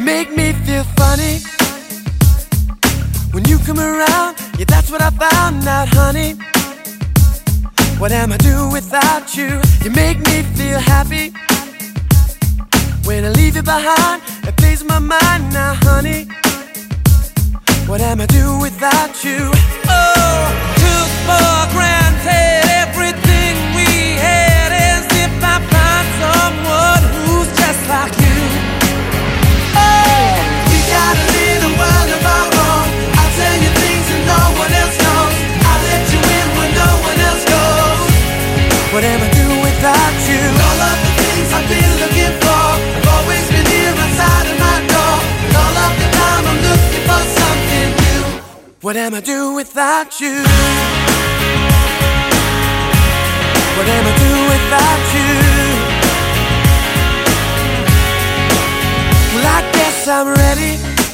make me feel funny when you come around. Yeah, that's what I found out, honey. What am I doing without you? You make me feel happy when I leave you behind. It plays in my mind now, honey. What am I doing without you? Oh, took for granted everything we had, as if I find someone who's just like you. Oh, we got a little world of our own. I'll tell you things that no one else knows. I'll let you in when no one else goes. What am I doing without you? All of the things I've been looking for have always been here outside of my door. And all of the time I'm looking for something new. What am I doing without you? What am I doing without you? Well, I guess I'm ready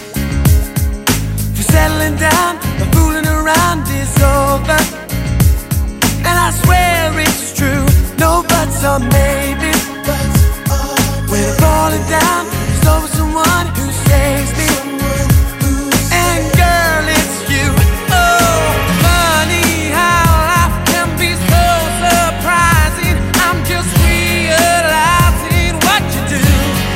for settling down. The fooling around is over, and I swear it's true. No buts or maybe. When I'm falling down, there's always someone who saves me. And girl, it's you. Oh, funny how life can be so surprising. I'm just realizing what you do.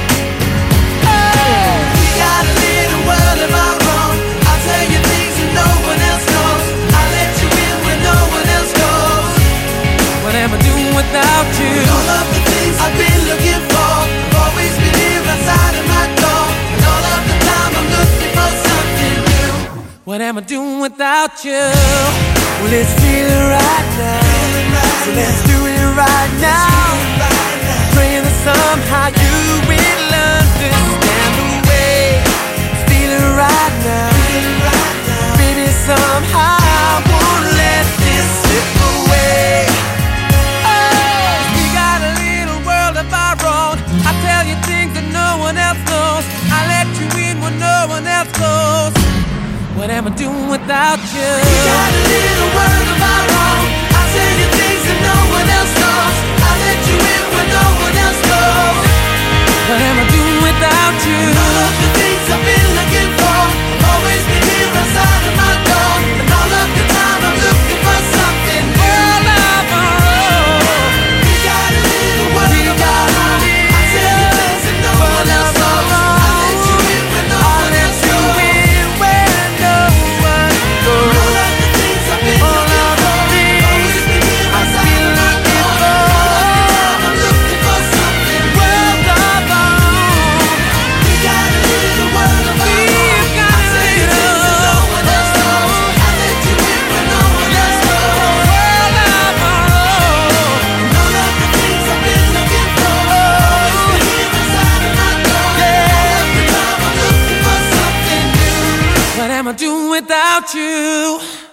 Oh, we got a little world of our own. I'll tell you things that no one else knows. I'll let you in when no one else goes. What am I doing without you? All of the things I've been looking for have always been here outside of my door. And all of the time I'm looking for something new. What am I doing without you? Well, it's feeling right now, so let's do it right now. Praying that somehow you will understand the way it's feeling right now. Baby, somehow I won't let this slip away. Oh, we got a little world of our own. I tell you things that no one else knows. I let you in when no one else goes. What am I doing without you? We got a little world of our own. I'll tell you things that no one else knows. I'll let you in when no one else goes. What am I doing without you? All of the things I've been looking for have always been here outside of my door. And all of the time I'm looking for something new. World of our own. We got a little world of our own. I'll tell you things that no one else knows. I'll let you in when no one else goes. All of the things I've been looking for have always been here outside of my door. All of the time I'm looking for something new. World of our own. We got a little world of our own. I'll tell you things that no one else knows. I'll let you in when no one else goes. World of our own. All of the things I've been looking for have always been here inside of my door. All of the time I'm looking for something new. What am I doing without you?